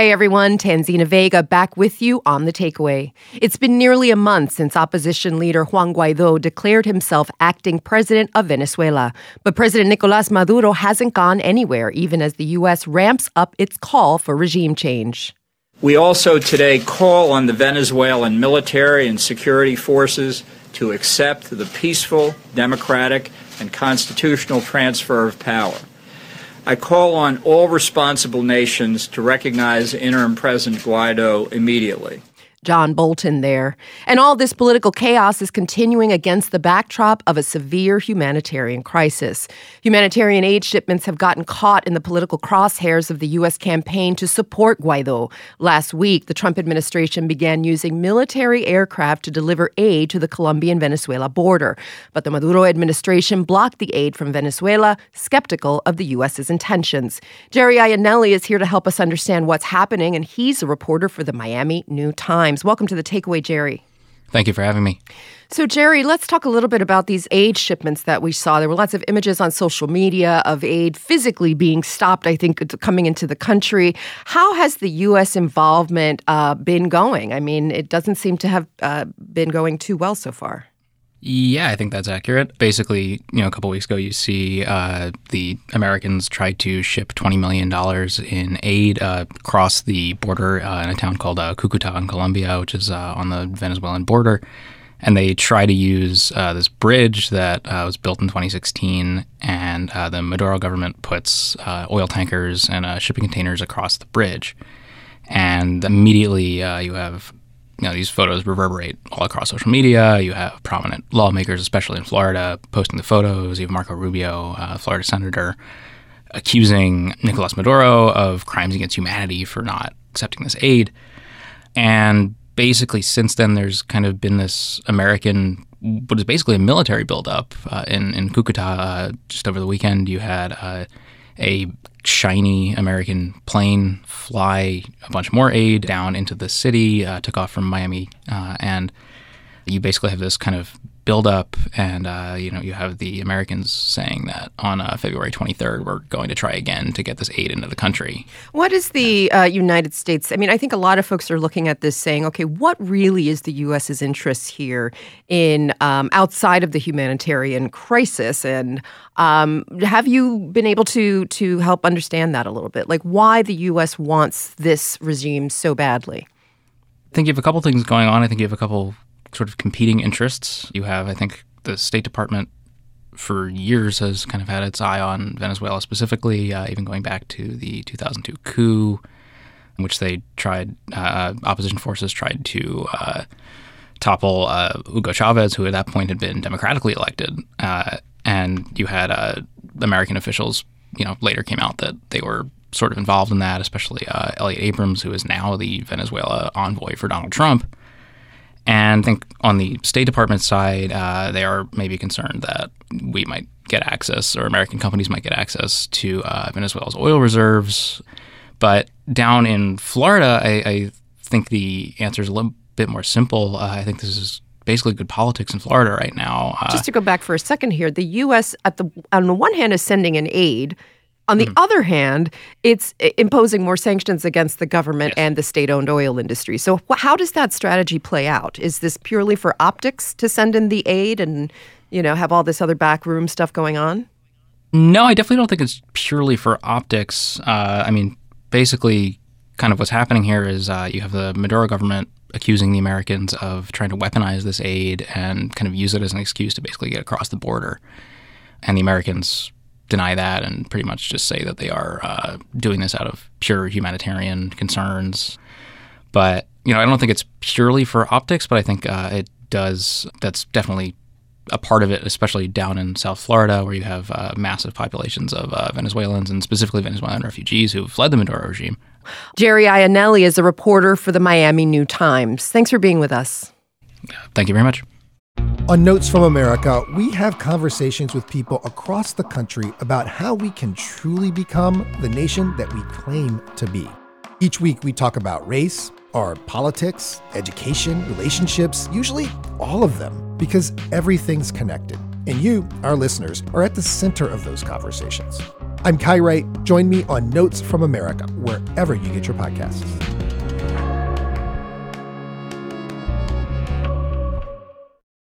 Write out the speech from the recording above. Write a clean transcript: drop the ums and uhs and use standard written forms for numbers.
Hey everyone, Tanzina Vega back with you on The Takeaway. It's been nearly a month since opposition leader Juan Guaido declared himself acting president of Venezuela. But President Nicolás Maduro hasn't gone anywhere, even as the U.S. ramps up its call for regime change. We also today call on the Venezuelan military and security forces to accept the peaceful, democratic, and constitutional transfer of power. I call on all responsible nations to recognize interim President Guaido immediately. John Bolton there. And all this political chaos is continuing against the backdrop of a severe humanitarian crisis. Humanitarian aid shipments have gotten caught in the political crosshairs of the U.S. campaign to support Guaido. Last week, the Trump administration began using military aircraft to deliver aid to the Colombian-Venezuela border. But the Maduro administration blocked the aid from Venezuela, skeptical of the U.S.'s intentions. Jerry Iannelli is here to help us understand what's happening, and he's a reporter for the Miami New Times. Welcome to The Takeaway, Jerry. Thank you for having me. So, Jerry, let's talk a little bit about these aid shipments that we saw. There were lots of images on social media of aid physically being stopped, I think, coming into the country. How has the U.S. involvement been going? I mean, it doesn't seem to have been going too well so far. Yeah, I think that's accurate. Basically, a couple weeks ago, you see the Americans tried to ship $20 million in aid across the border in a town called Cucuta in Colombia, which is on the Venezuelan border. And they try to use this bridge that was built in 2016, and the Maduro government puts oil tankers and shipping containers across the bridge. And immediately you have these photos reverberate all across social media. You have prominent lawmakers, especially in Florida, posting the photos. You have Marco Rubio, Florida senator, accusing Nicolás Maduro of crimes against humanity for not accepting this aid. And basically, since then, there's kind of been this American, what is basically a military buildup in Cucuta. Just over the weekend, you had a shiny American plane fly a bunch more aid down into the city, took off from Miami, and you basically have this kind of buildup, and you have the Americans saying that on February 23rd, we're going to try again to get this aid into the country. What is the United States? I mean, I think a lot of folks are looking at this saying, okay, what really is the U.S.'s interest here in outside of the humanitarian crisis? And have you been able to help understand that a little bit? Like why the U.S. wants this regime so badly? I think you have a couple things going on. I think you have a couple sort of competing interests. You have, I think, the State Department for years has kind of had its eye on Venezuela specifically, even going back to the 2002 coup, in which they tried, opposition forces tried to topple Hugo Chavez, who at that point had been democratically elected. And you had American officials, later came out that they were sort of involved in that, especially Elliot Abrams, who is now the Venezuela envoy for Donald Trump. And I think on the State Department side, they are maybe concerned that we might get access, or American companies might get access to Venezuela's oil reserves. But down in Florida, I think the answer is a little bit more simple. I think this is basically good politics in Florida right now. Just to go back for a second here, the U.S. on the one hand is sending in aid. On the other hand, it's imposing more sanctions against the government and the state-owned oil industry. So how does that strategy play out? Is this purely for optics to send in the aid and, have all this other backroom stuff going on? No, I definitely don't think it's purely for optics. Basically, kind of what's happening here is you have the Maduro government accusing the Americans of trying to weaponize this aid and kind of use it as an excuse to basically get across the border. And the Americans deny that and pretty much just say that they are doing this out of pure humanitarian concerns. But, I don't think it's purely for optics, but I think it does. That's definitely a part of it, especially down in South Florida, where you have massive populations of Venezuelans and specifically Venezuelan refugees who fled the Maduro regime. Jerry Iannelli is a reporter for the Miami New Times. Thanks for being with us. Thank you very much. On Notes from America, we have conversations with people across the country about how we can truly become the nation that we claim to be. Each week, we talk about race, our politics, education, relationships, usually all of them, because everything's connected. And you, our listeners, are at the center of those conversations. I'm Kai Wright. Join me on Notes from America, wherever you get your podcasts.